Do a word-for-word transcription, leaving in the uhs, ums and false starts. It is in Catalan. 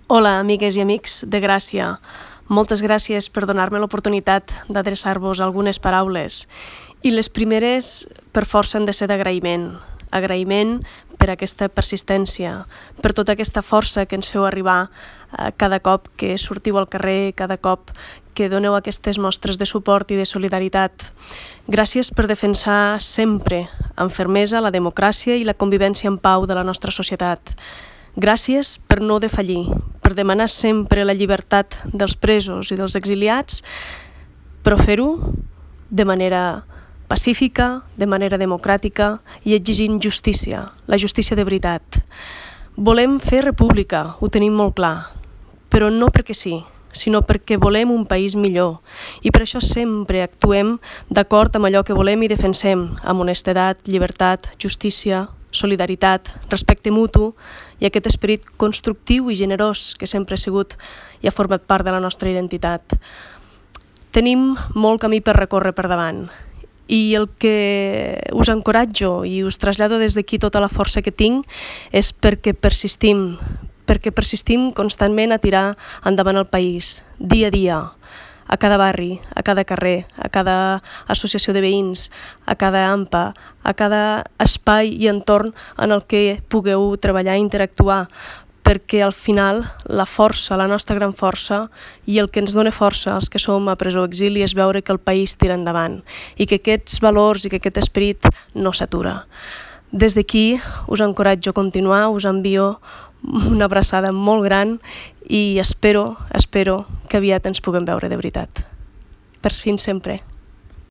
Hola, amigues i amics de Gràcia. Moltes gràcies per donar-me l'oportunitat d'adreçar-vos algunes paraules. I les primeres, per força, han de ser d'agraïment. Agraïment per aquesta persistència, per tota aquesta força que ens feu arribar eh, cada cop que sortiu al carrer, cada cop que doneu aquestes mostres de suport i de solidaritat. Gràcies per defensar sempre, amb fermesa, la democràcia i la convivència en pau de la nostra societat. Gràcies per no defallir, per demanar sempre la llibertat dels presos i dels exiliats, però fer-ho de manera pacífica, de manera democràtica i exigint justícia, la justícia de veritat. Volem fer república, ho tenim molt clar, però no perquè sí, sinó perquè volem un país millor i per això sempre actuem d'acord amb allò que volem i defensem, amb honestedat, llibertat, justícia, solidaritat, respecte mutu i aquest esperit constructiu i generós que sempre ha sigut i ha format part de la nostra identitat. Tenim molt camí per recórrer per davant i el que us encoratjo i us trasllado des d'aquí tota la força que tinc és perquè persistim, perquè persistim constantment a tirar endavant el país, dia a dia, a cada barri, a cada carrer, a cada associació de veïns, a cada AMPA, a cada espai i entorn en el que pugueu treballar i interactuar, perquè al final la força, la nostra gran força i el que ens dona força als que som a presó o exili és veure que el país tira endavant i que aquests valors i que aquest esperit no s'atura. Des d'aquí us encoratjo a continuar, us envio una abraçada molt gran i espero, espero que aviat ens puguem veure de veritat. Per fins sempre.